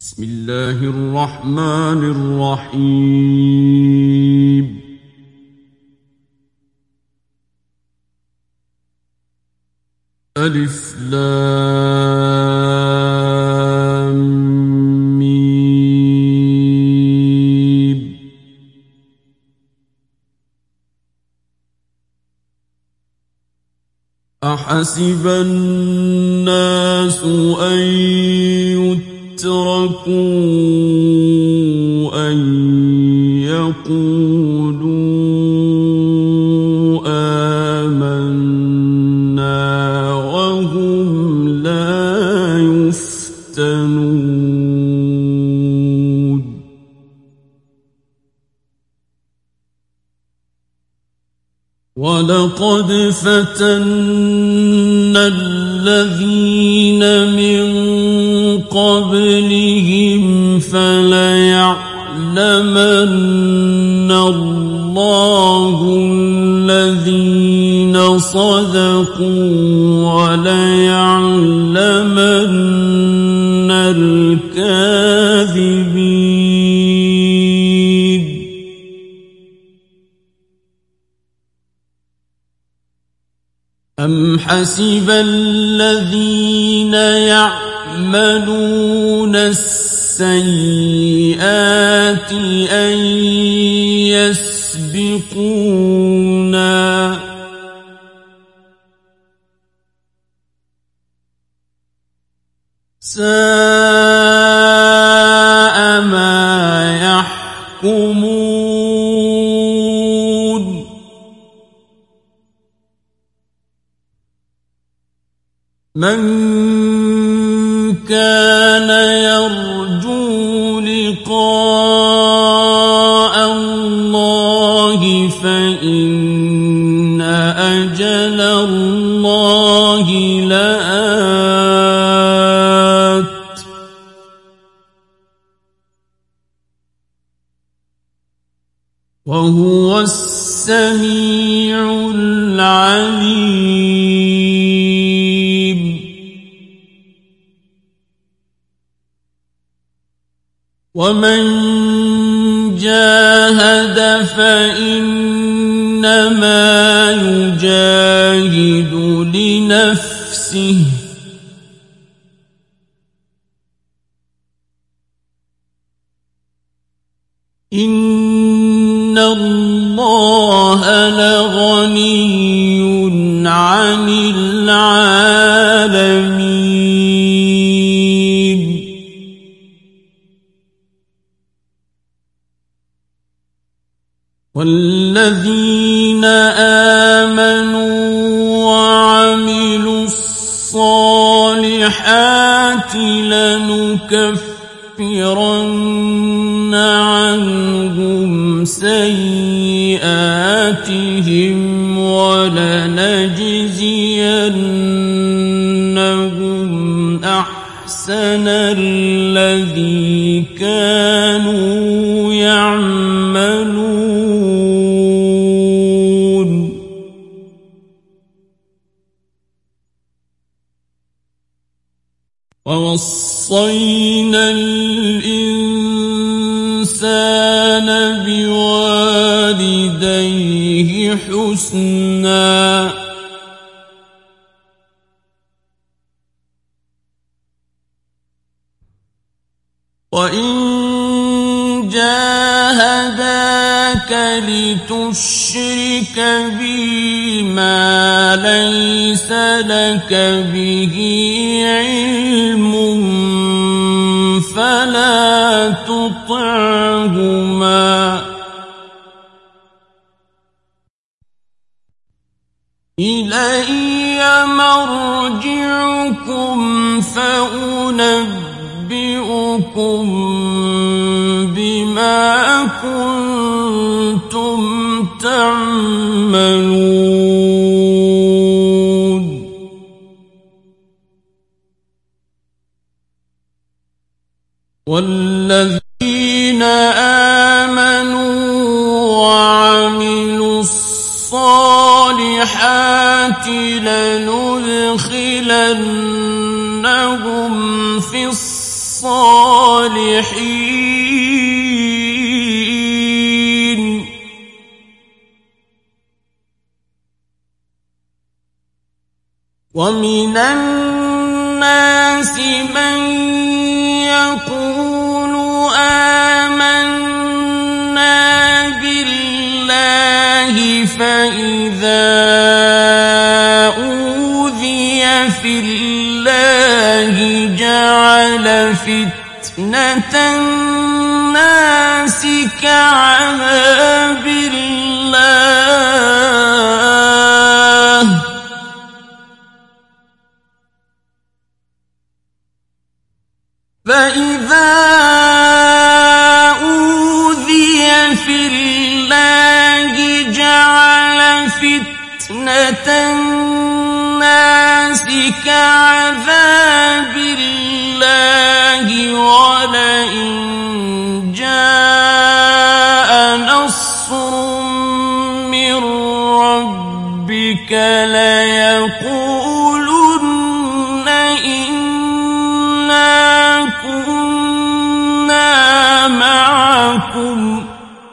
بسم الله الرحمن الرحيم ألف لام ميم أحسب الناس أن يتركوا أن يقولوا آمنا وهم لا يفتنون ولقد فتنا الذين من قبلهم فليعلمن الله الذين صدقوا وليعلمن الكاذبين أم حسب الذين يعملون السيئات أن يسبقونا ساء ما يحكمون من كان يرجو لقاء الله فإن أجل الله لآت وهو السميع العليم ومن جاهد فإنما يجاهد لنفسه إن الله لغني عن العالمين والذين آمنوا وعملوا الصالحات لنكفرن عنهم سيئاتهم ولنجزينهم أحسن الذي كانوا يعملون ووصينا الإنسان بوالديه حسنا وإن جاهداك لتشرك بي ما ليس لك به علم فلا تطعهما إلي مرجعكم فأنبئكم بما كنتم تعملون والذين آمنوا وعملوا الصالحات لندخلنهم في الصالحين ومن الناس من يقول آمنا بالله فإذا أوذي في الله جعل فتنة الناس كعذاب الله فإذا أوذي في الله جعل فتنة الناس كعذاب الله ولئن جاء نصر من ربك ليقولن إنا كنا معكم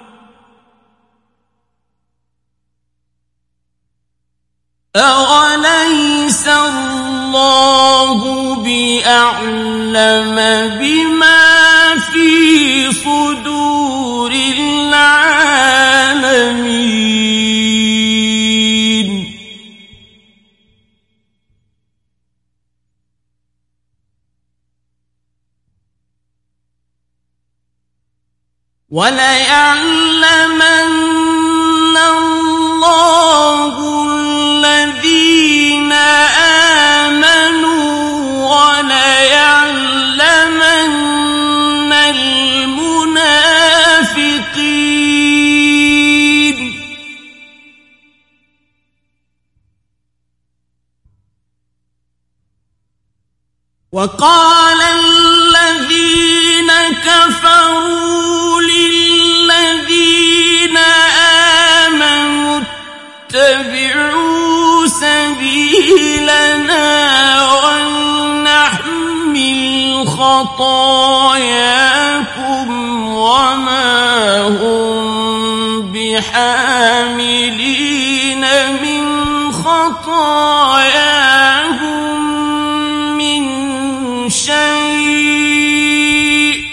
أوليس الله بأعلم بما في صدور العالمين وليعلمن الله الذين آمنوا وليعلمن المنافقين وقال الذين كفروا للذين آمنوا اتبعوا سبيلنا ولنحمل خطاياكم وما هم بحاملين من خطاياهم من شيء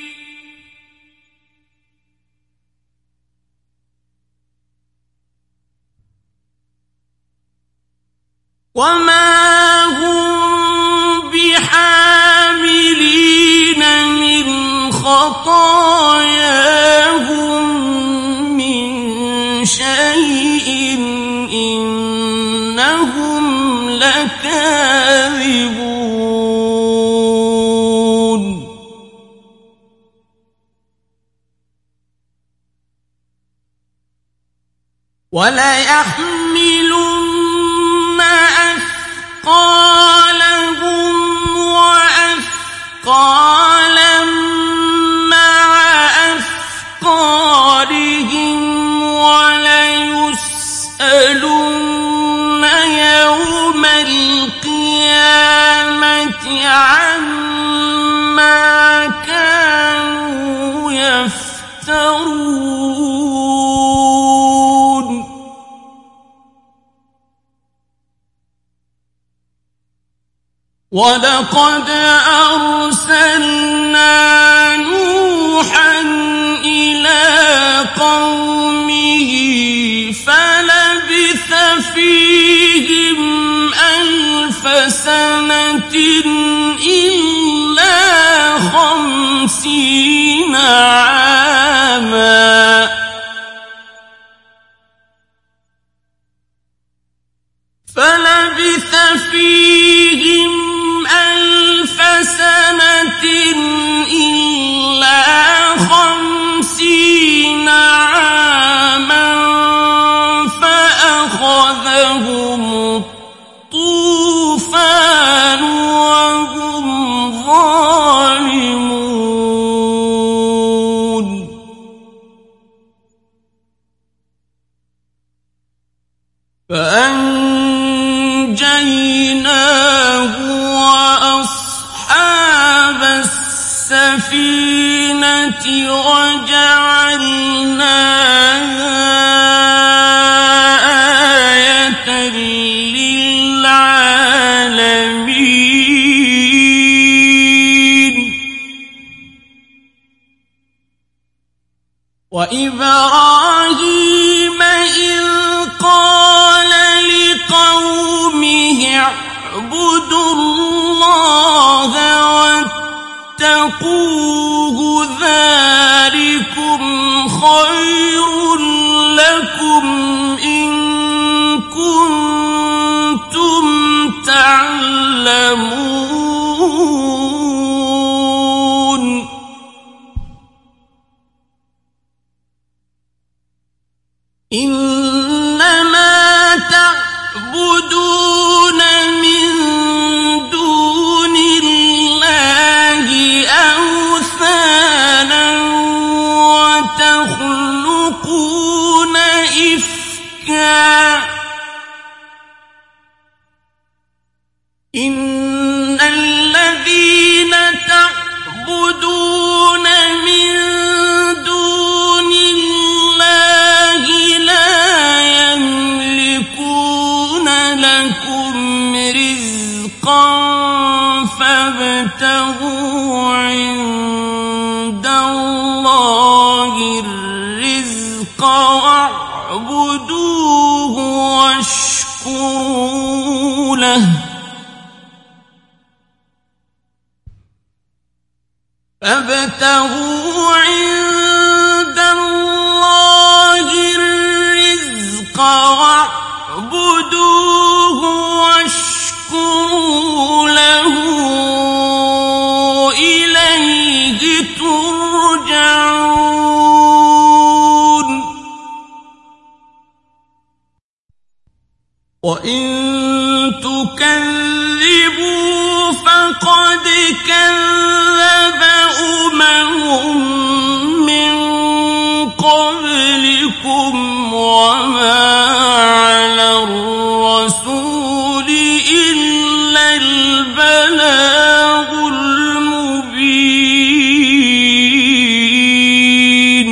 وما هم بحاملين من خطاياهم من شيء إنهم لكاذبون وليحملن أثقالهم وأثقالا مع أثقالهم وليسألن يوم القيامة عما كانوا يفترون ولقد أرسلنا نوحا إلى قومه فلبث فيهم 1000 سنة إلا 50 عاما فلبث فيهم 1000 سنة إلا 50 عاما فأخذهم الطوفان وهم ظالمون فأنجيناه وأصحاب السفينة وجعلناها آية للعالمين وإبراهيم إذ قال لقومه اعبدوا الله واتقوه ذلكم خير لكم إن كنتم تعلمون إنما تعبدون من دون الله أوثانا وتخلقون إفكا إن الذين تعبدون من دون الله لا يملكون لكم رزقا فابتغوا عند الله الرزق واعبدوه واشكروا له فابتغوا عند الله الرزق واعبدوه واشكروا له إليه ترجعون وإن تكذبوا فقد كذب من قبلكم وما على الرسول إلا البلاغ المبين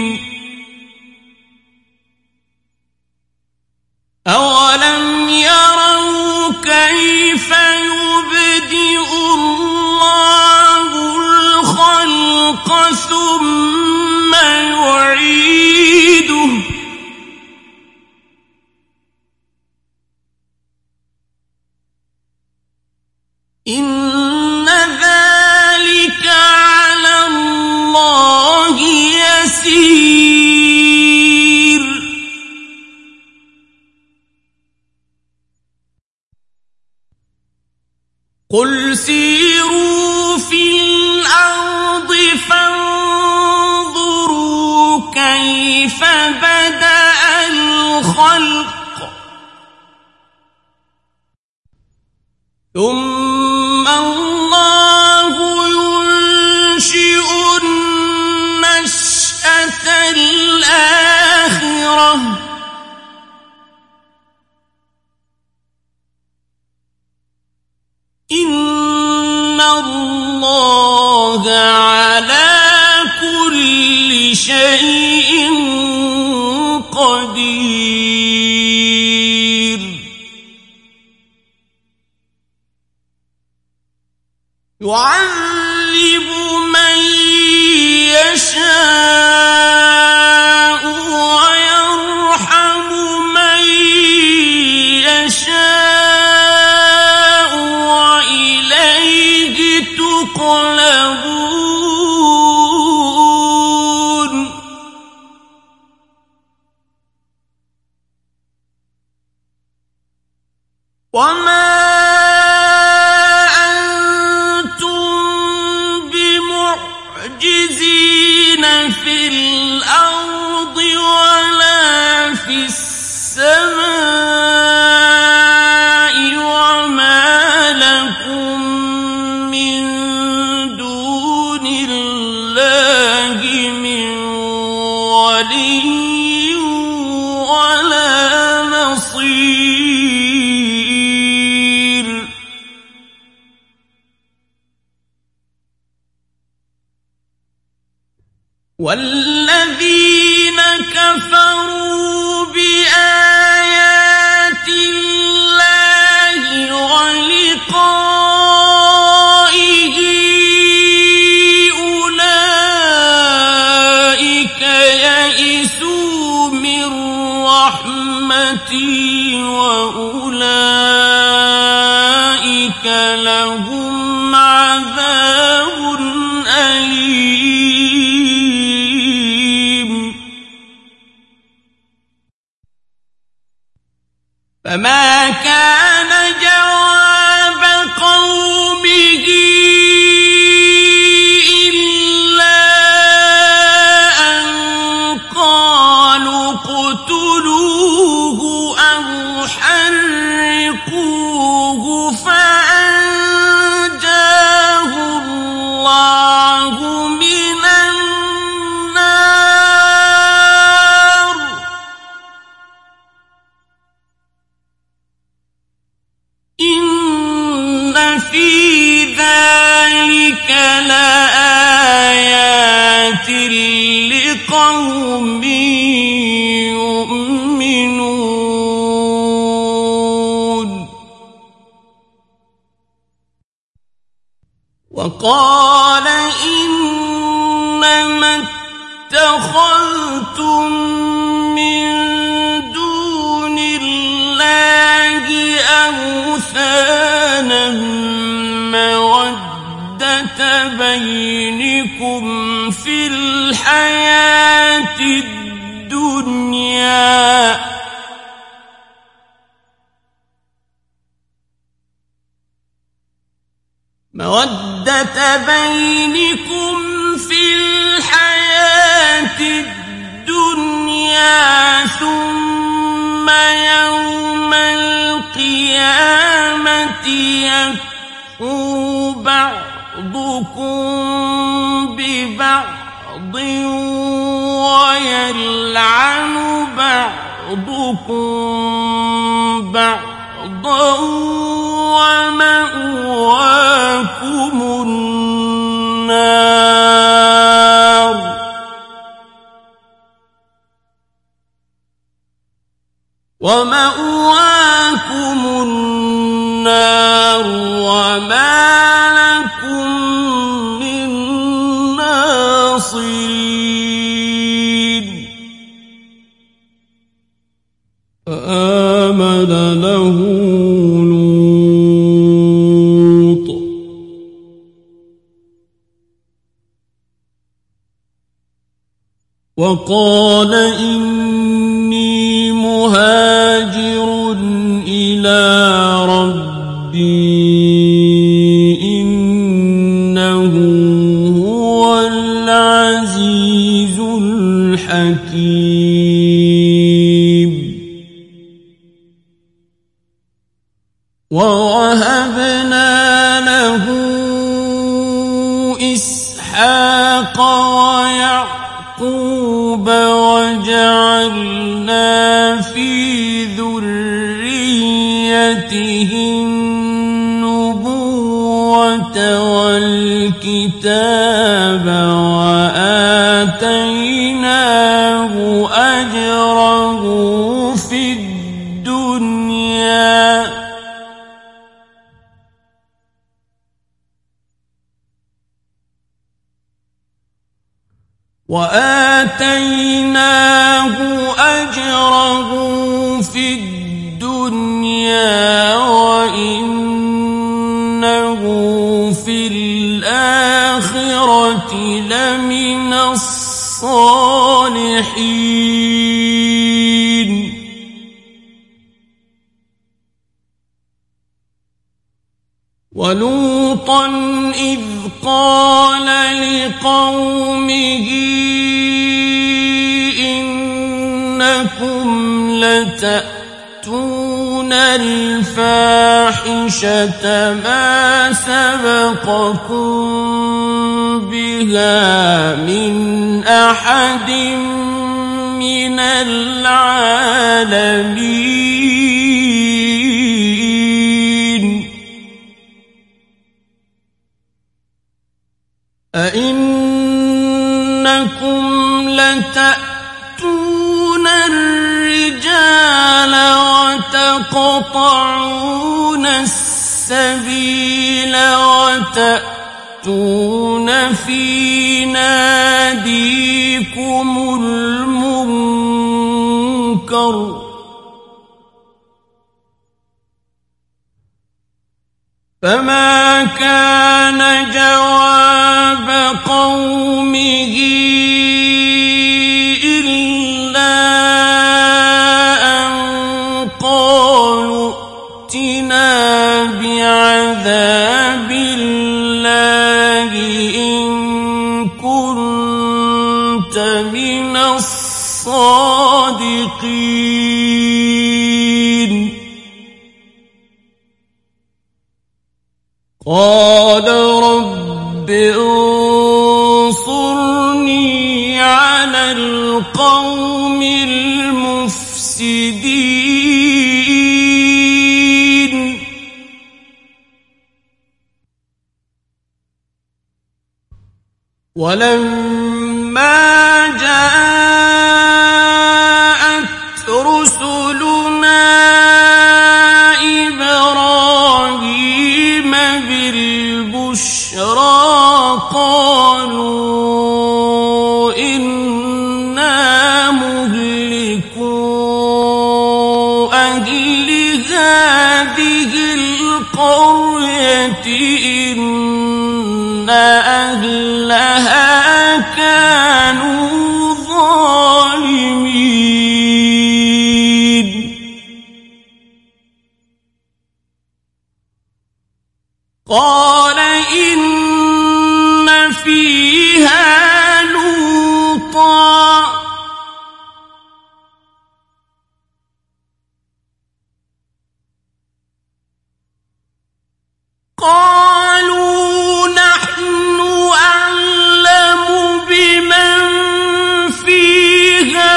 أولم يروا كيف يبدئ الله الخلق ثم يعيده إن ذلك على الله يسير قل سيروا في الأرض فانظروا كيف بدأ الخلق ثم الله ينشئ النشأة الآخرة إن الله على كل شيء قدير يعذب من يشاء ويرحم من يشاء وإليه تقلبون وما في الأرض ولا في السماء وما لكم من دون الله من ولي ولا نصير والذين كفروا بآيات الله ولقائه أولئك يئسوا من رحمتي وأولئك لهم عذاب أليم. فما كان جواب قومه إلا أن قالوا اقتلوه أو حرقوه فأنجاه الله من النار. إن في ذلك لآيات لقوم يؤمنون. وقال إنما اتخذتم من دون الله أوثانا مودة بينكم في الحياة الدنيا ثم يوم القيامة يكفر بعضكم ببعض ويلعن بعضكم بعضا ومأواكم النار وما لكم من ناصرين. فآمن له لوط وقال إني مهاجر إلى ربي إنه هو العزيز الحكيم. ووهبنا له إسحاق ويعقوب وجعلنا في ذريته النبوة والكتاب وآتيناه أجره في الدنيا وإنه في الآخرة لمن الصالحين. ولوطا إذ قال لقومه إنكم لتأتون الفاحشة ما سبقكم بها من أحد من العالمين. أئنكم إنكم لتأتون الرجال وتقطعون السبيل وتأتون في ناديكم المنكر فما كان جواب قومه إلا أن قالوا ائتنا بعذاب الله إن كنت من الصادقين قال رب انصرني على القوم المفسدين ولما جاءت رسلنا إبراهيم بالبشرى قالوا إنا مهلكو أهل هذه القرية إن أهلها كانوا ظالمين قال إن فيها لوطا قالوا نحن أعلم بمن فيها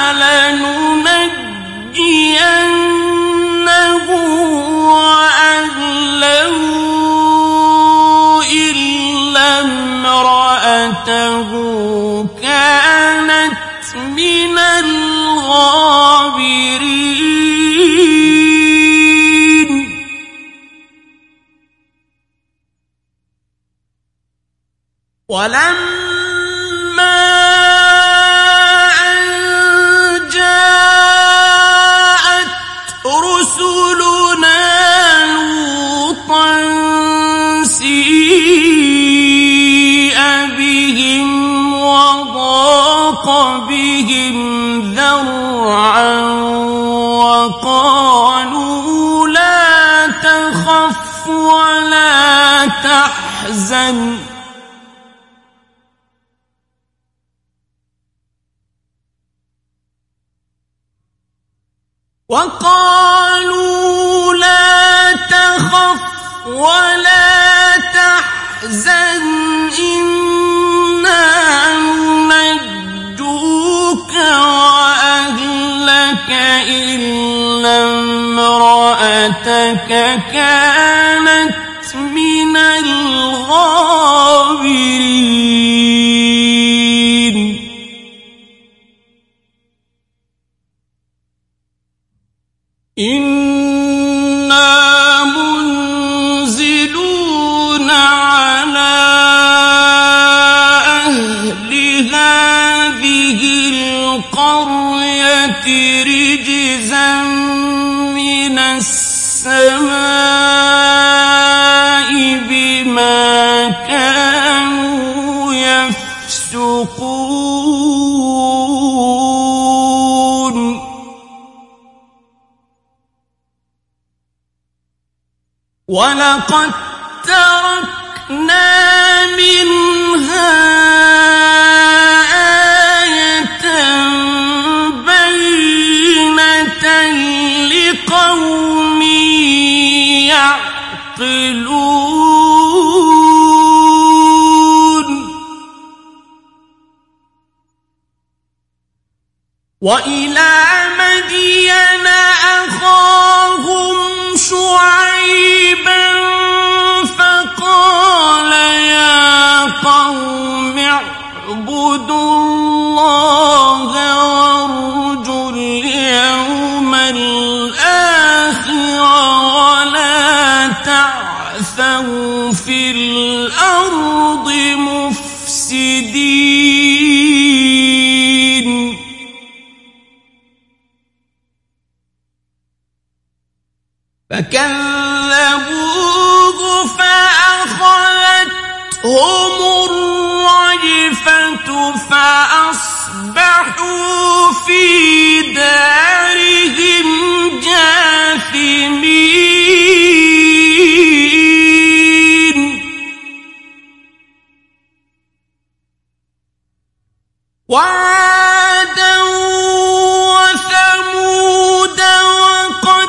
لننجينه وأهله إلا امرأته كانت من الغابرين ولما أن جاءت رسلنا لوطا سيء بهم وضاق بهم ذرعا وقالوا لا تخف ولا تحزن ولا تحزن إنا ننجوك وأهلك إلا امرأتك كانت من الغابرين إنا منزلون على أهل هذه القرية رجزا من السماء بما كانوا يفسقون ولقد تركنا منها آية بينة لقوم يعقلون وإلى مدين أخاهم شعيبا فقال يا قوم اعبدوا اعبدوا الله وارجوا اليوم الآخر ولا تعثوا في الأرض مفسدين. فكذبوه فأخذتهم الرجفة فأصبحوا في دارهم جاثمين. وعادا وثمود وقد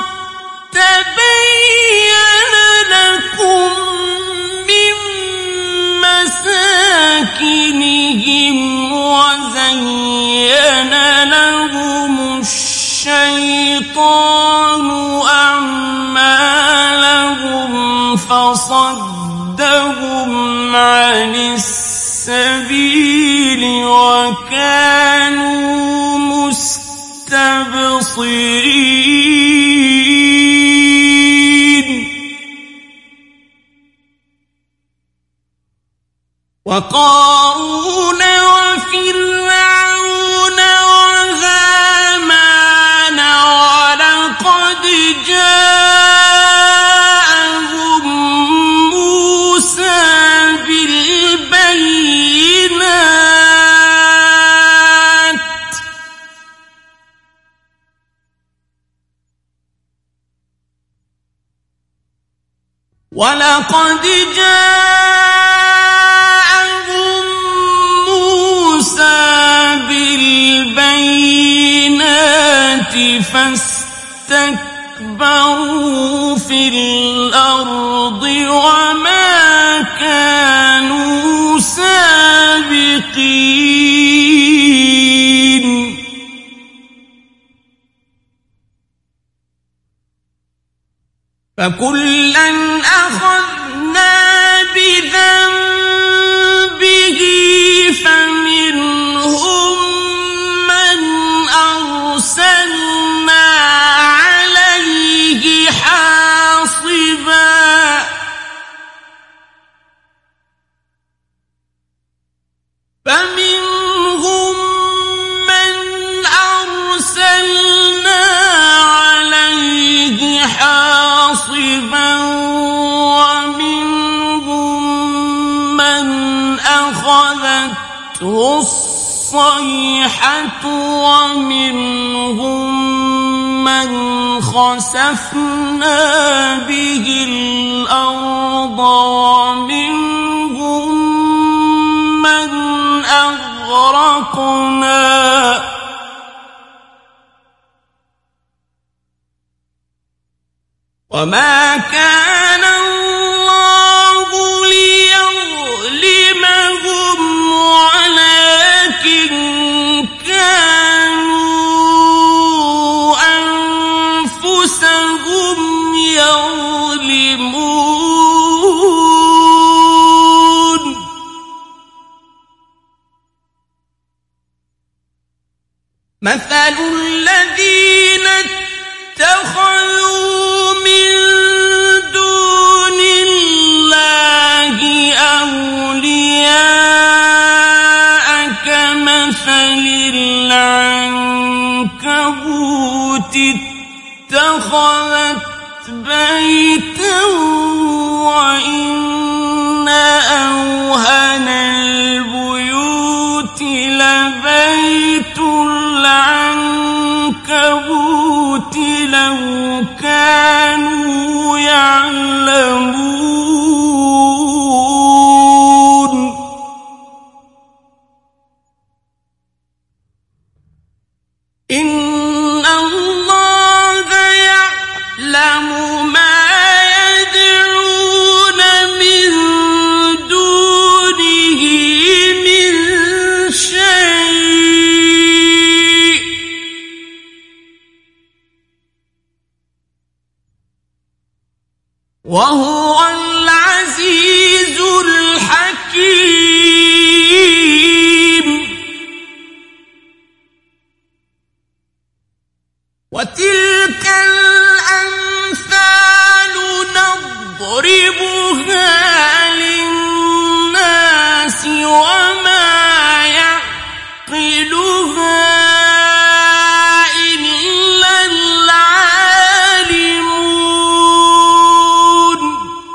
تبين لكم من مساكنهم وزين لهم الشيطان أعمالهم فصدهم عن السبيل وكانوا مستبصرين. وقارون وفرعون وهامان ولقد جاءهم موسى بالبينات فاستكبروا في الأرض وما كانوا سابقين. فكلا أخذنا بذنبه فمنهم من أرسلنا عليه حاصبا فمنهم من أرسلنا عليه حاصبا ومنهم من أخذته الصيحة ومنهم من خسفنا به الأرض ومنهم من أغرقنا وما كان الله ليظلمهم ولكن كانوا أنفسهم يظلمون. مثل الذين اتخذوا من دون الله أولياء كمثل العنكبوت اتخذت بيتا وإن أوهن البيوت لبيت العنكبوت لو كانوا يعلمون. إن الله يعلم ما يدعون من دونه من شيء وهو العزيز الحكيم. وتلك الأمثال نضربها للناس وما يعقلها إلا العالمون.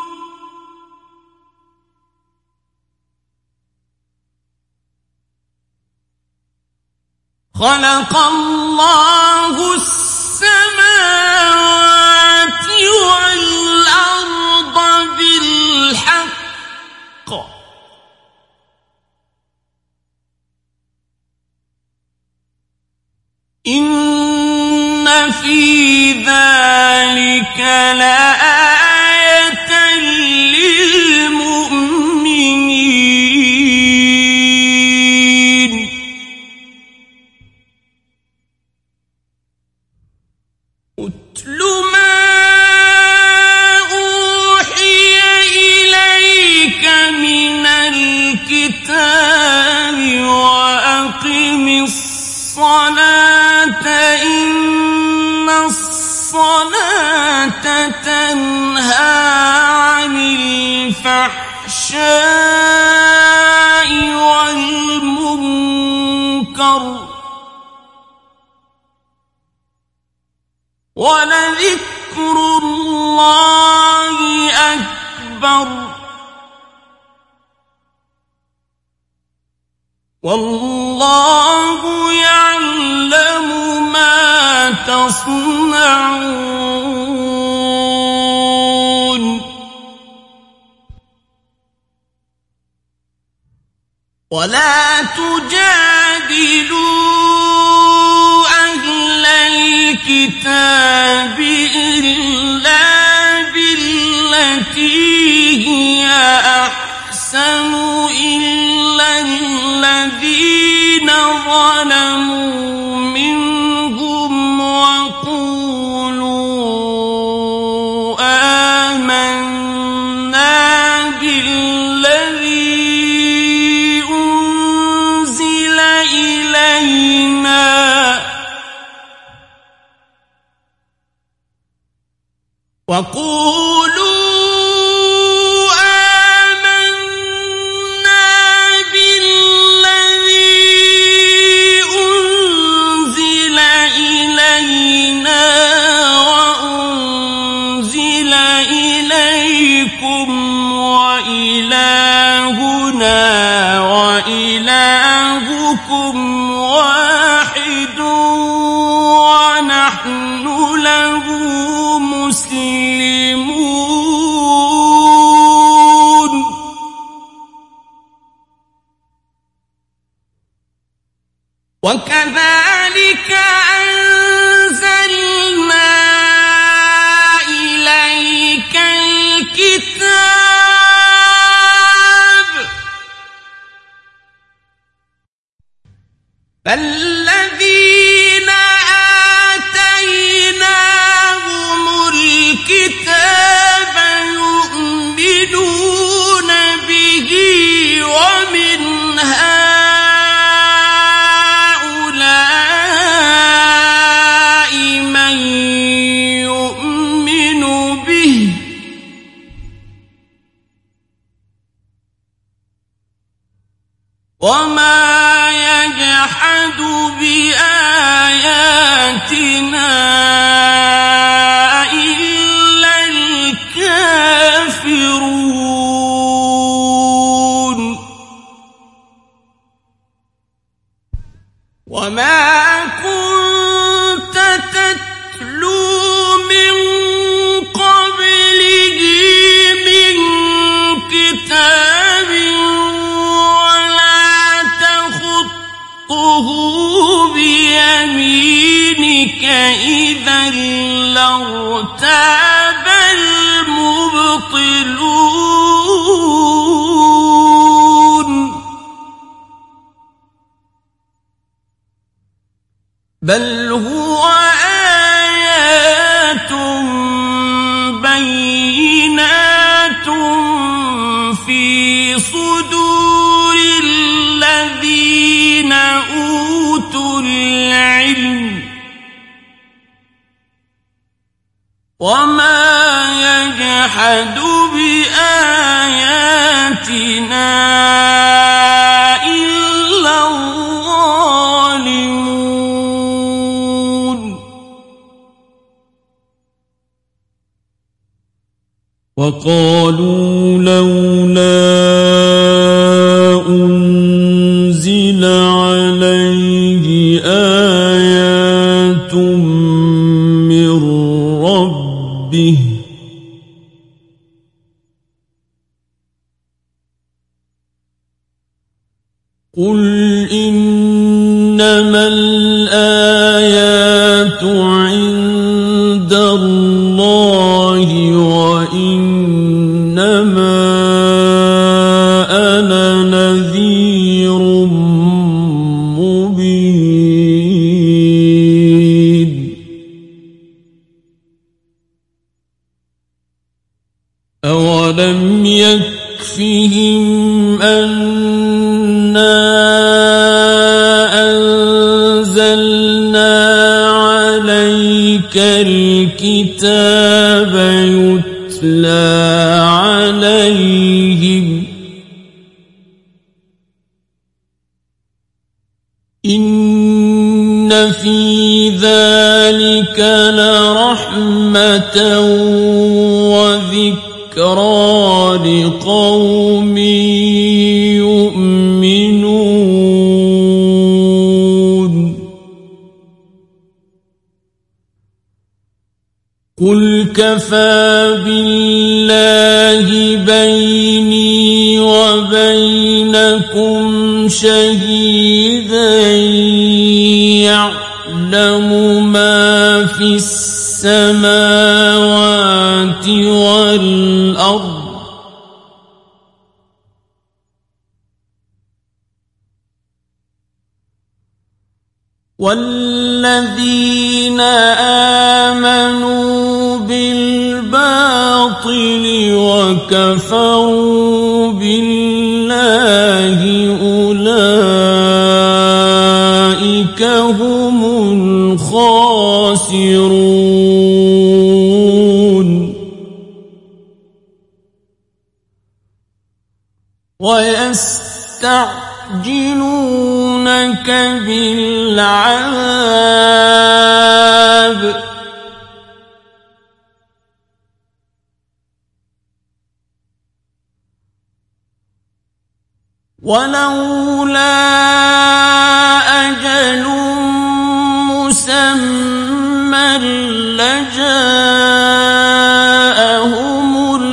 خلق الله السماوات والأرض بالحق إن في ذلك لآية للمؤمنين. اتل ما أوحي إليك من الكتاب وأقم الصلاة إن الصلاة تنهى عن الفحشاء والمنكر ولذكر الله أكبر والله يعلم ما تصنعون. ولا تجادلوا أهل الكتاب إلا بالتي هي أحسن إلا الذين ظلموا منهم وقولوا آمنا بالذي أنزل إلينا وأنزل إليكم وإلهنا وإلهكم واحد ونحن له مسلمون. وكذلك أنزلنا إليك الكتاب فالذين آتيناهم الكتاب يؤمنون به ومن هؤلاء من يؤمن به وما يجحد بآياتنا إلا الكافرون. وما كنت تتلو من قبله من كتاب ولا تخطه بيمينك إذا لارتاب المبطلون. بل هو آيات بينات في صدور الذين أوتوا العلم وما يجحد بآياتنا إلا الظالمون وقالوا لولا أنزل عليه آيات من ربه قل إنما الآيات عند الله وإنما أنا نذير مبين أولم يكفهم أنا أنزلنا عليك الكتاب يتلى عليهم إن في ذلك لرحمة وذكرى لقوم يؤمنون قل كفى بالله بيني وبينكم شهيدا يعلم ما في السماوات والأرض والذين آمنوا بالباطل وكفروا بالله أولئك هم الخاسرون ويستعجلونك بالعذاب ولولا أجل مسمى لجاءهم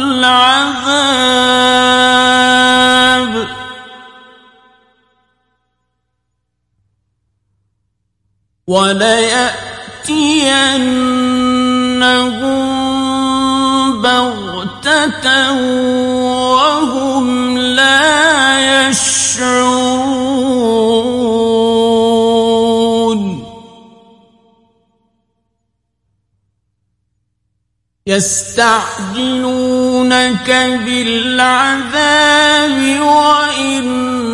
العذاب وليأتينهم بغتة وهم لا يشعرون يستعجلونك بالعذاب وإن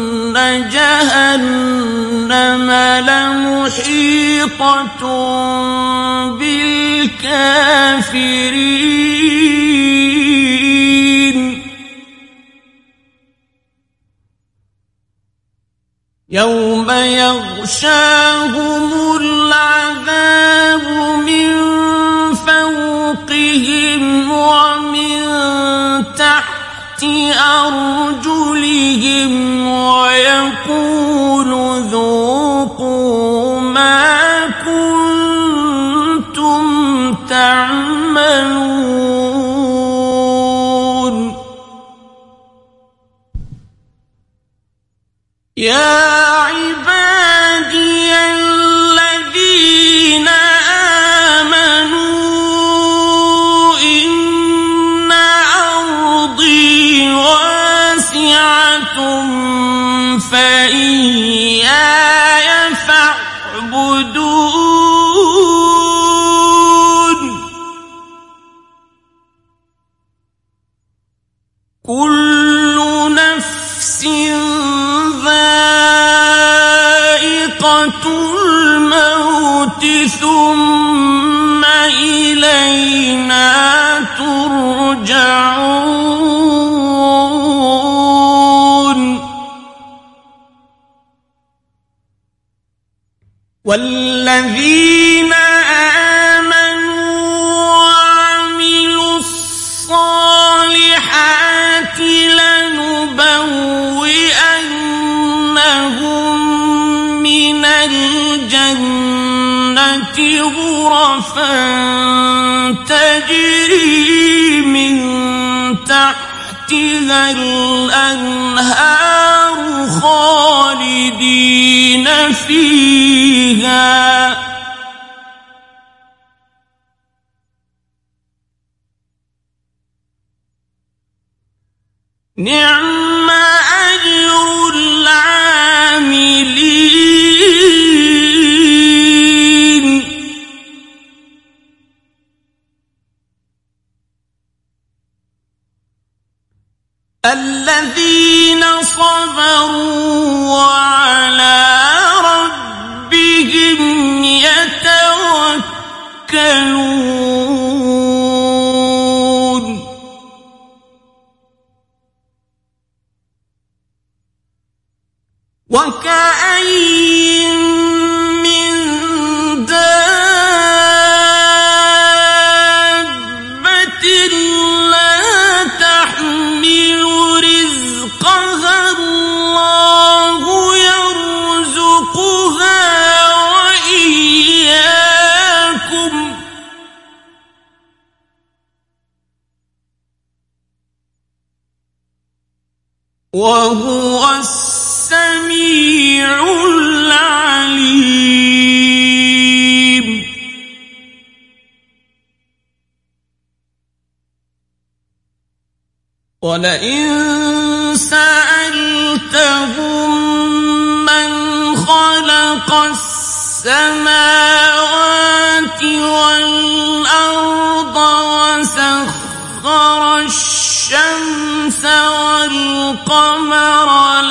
جهنم لمحيطة بالكافرين يوم يغشاهم العذاب من فوقهم ومن تحت أرجلهم ويقول ذوقوا ما كنتم تعملون يا عبادي الذين آمنوا إن أرضي واسعة فإياي فاعبدون كل نفس ذائقة الموت ثم إلينا يرجعون والذين آمنوا وعملوا الصالحات لنبوئنهم من الجنة غرفا تجري من تحتها الأنهار خالدين فيها نعم أجر العاملين الذين صبروا وعلى ربهم يتوكلون وكأين من دابة لا تحمل رزقها الله يرزقها وإياكم وهو السميع العليم ولئن سألتهم من خلق السماوات والأرض وسخر الشمس والقمر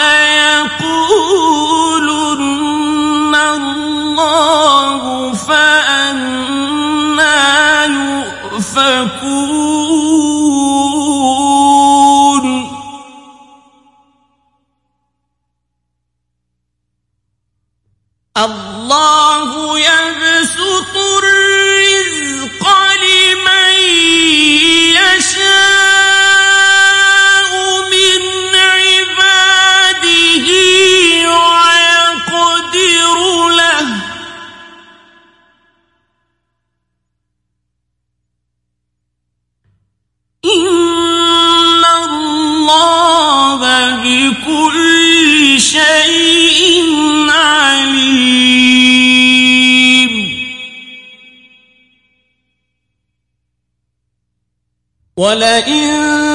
ليقولن الله فأنى يؤفكون الله يبسط الرزق لمن يشاء من عباده ويقدر له إن الله بكل شيء عليم ولئن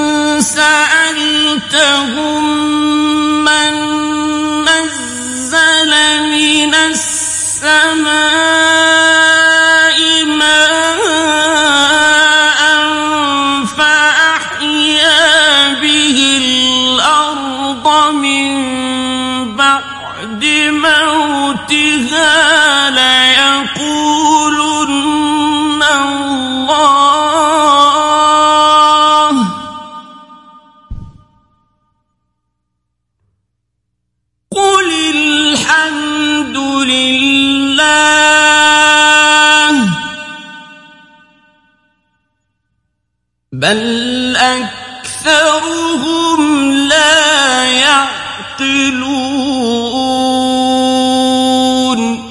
سألتهم من نزل من السماء ماء فأحيا به الأرض من بعد موتها ليقولن الله قل الحمد لله بل أكثرهم لا يعقلون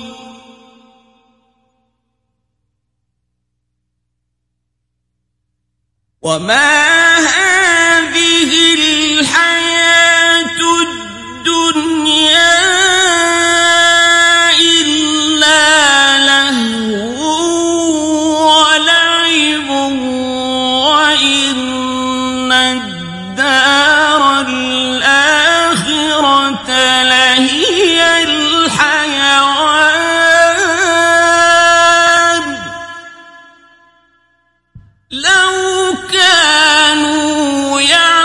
وما هذه الحياة الدنيا إلا لهو ولعب وإن الدار الآخرة لهي الحيوان لو كانوا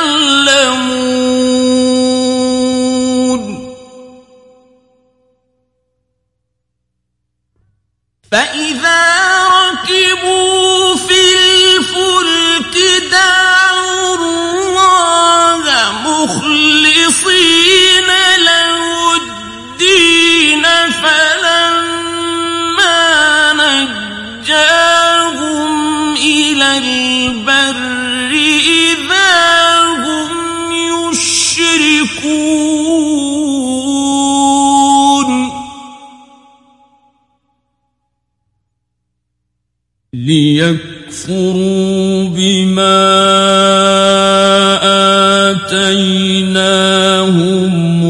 يعلمون فإذا ركبوا في الفلك دعوا فلما نجاهم إلى البر إذا هم يشركون ليكفروا بما آتيناهم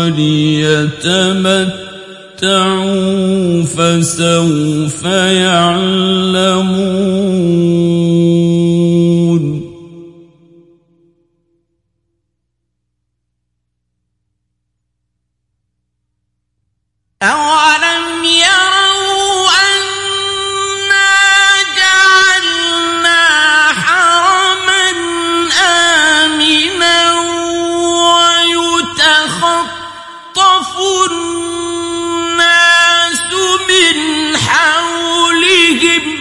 وليتمتعوا فسوف يعلمون أولم يروا أنا جعلنا حرما آمنا ويتخطف الناس من حولهم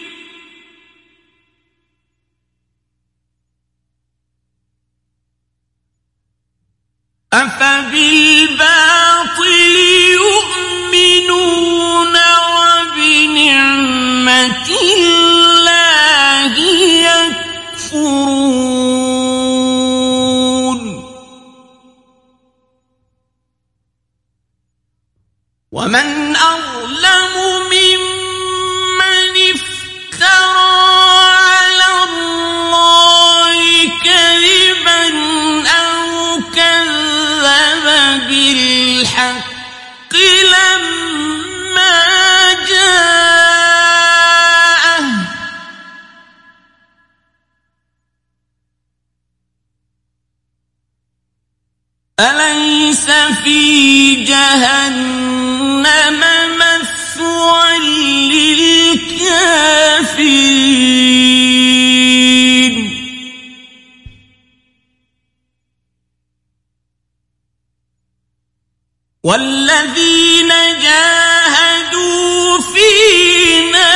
أفبالباطل يؤمنون وبنعمة الله يكفرون ومن أظلم ممن افترى على الله كذبا أو كذب بالحق لما جاءه أليس في جهنم مثوى للكافرين والذين جاهدوا فينا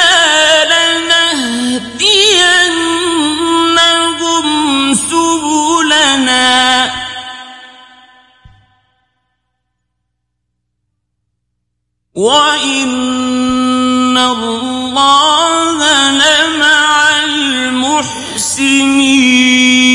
لنهدينهم سبلنا وإن الله لمع المحسنين